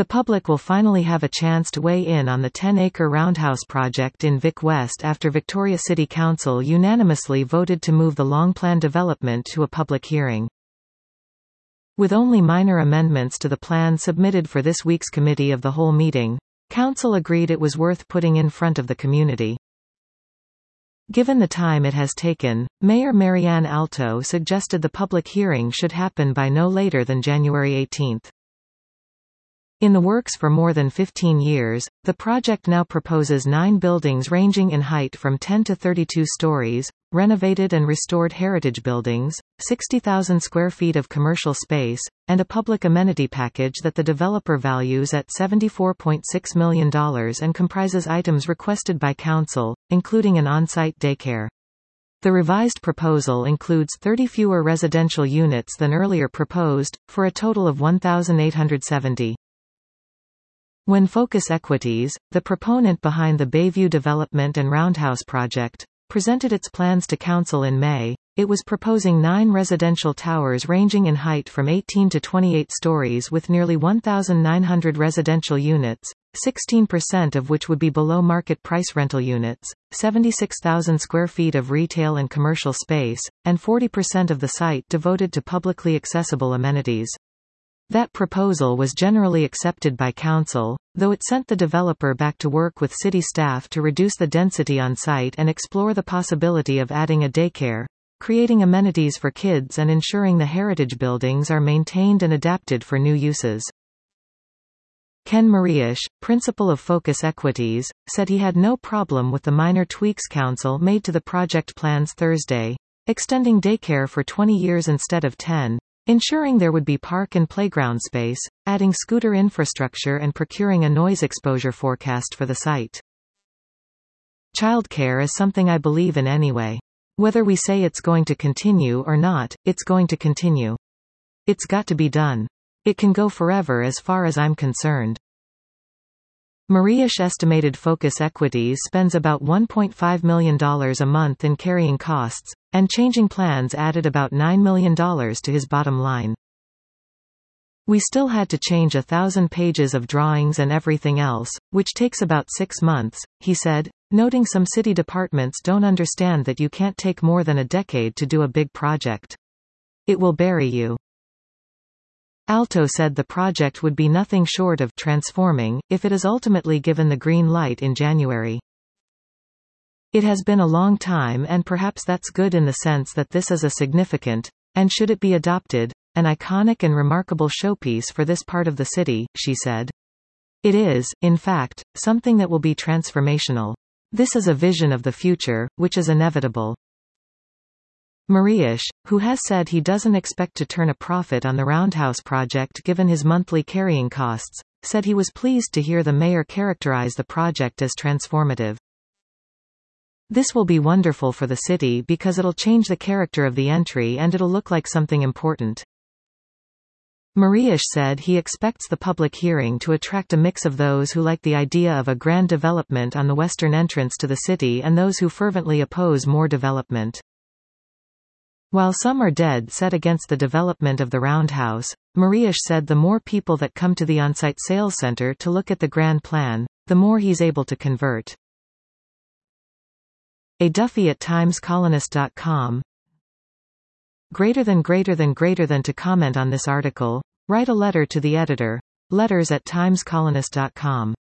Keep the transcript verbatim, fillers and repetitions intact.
The public will finally have a chance to weigh in on the ten-acre roundhouse project in Vic West after Victoria City Council unanimously voted to move the long-planned development to a public hearing. With only minor amendments to the plan submitted for this week's Committee of the Whole meeting, Council agreed it was worth putting in front of the community. Given the time it has taken, Mayor Marianne Alto suggested the public hearing should happen by no later than January eighteenth. In the works for more than fifteen years, the project now proposes nine buildings ranging in height from ten to thirty-two stories, renovated and restored heritage buildings, sixty thousand square feet of commercial space, and a public amenity package that the developer values at seventy-four point six million dollars and comprises items requested by Council, including an on-site daycare. The revised proposal includes thirty fewer residential units than earlier proposed, for a total of one thousand eight hundred seventy. When Focus Equities, the proponent behind the Bayview Development and Roundhouse project, presented its plans to Council in May, it was proposing nine residential towers ranging in height from eighteen to twenty-eight stories with nearly one thousand nine hundred residential units, sixteen percent of which would be below market price rental units, seventy-six thousand square feet of retail and commercial space, and forty percent of the site devoted to publicly accessible amenities. That proposal was generally accepted by Council, though it sent the developer back to work with city staff to reduce the density on site and explore the possibility of adding a daycare, creating amenities for kids and ensuring the heritage buildings are maintained and adapted for new uses. Ken Mariusz, principal of Focus Equities, said he had no problem with the minor tweaks Council made to the project plans Thursday, extending daycare for twenty years instead of ten, ensuring there would be park and playground space, adding scooter infrastructure and procuring a noise exposure forecast for the site. Childcare is something I believe in anyway. Whether we say it's going to continue or not, it's going to continue. It's got to be done. It can go forever as far as I'm concerned. Mariusz estimated Focus Equities spends about one point five million dollars a month in carrying costs, and changing plans added about nine million dollars to his bottom line. We still had to change a thousand pages of drawings and everything else, which takes about six months, he said, noting some city departments don't understand that you can't take more than a decade to do a big project. It will bury you. Alto said the project would be nothing short of transforming, if it is ultimately given the green light in January. It has been a long time and perhaps that's good in the sense that this is a significant, and should it be adopted, an iconic and remarkable showpiece for this part of the city, she said. It is, in fact, something that will be transformational. This is a vision of the future, which is inevitable. Mariusz, who has said he doesn't expect to turn a profit on the Roundhouse project given his monthly carrying costs, said he was pleased to hear the mayor characterize the project as transformative. This will be wonderful for the city because it'll change the character of the entry and it'll look like something important. Mariusz said he expects the public hearing to attract a mix of those who like the idea of a grand development on the western entrance to the city and those who fervently oppose more development. While some are dead set against the development of the Roundhouse, Mariusz said the more people that come to the on-site sales center to look at the grand plan, the more he's able to convert. A Duffy at times colonist dot com. Greater than greater than greater than to comment on this article, write a letter to the editor. Letters at times colonist dot com.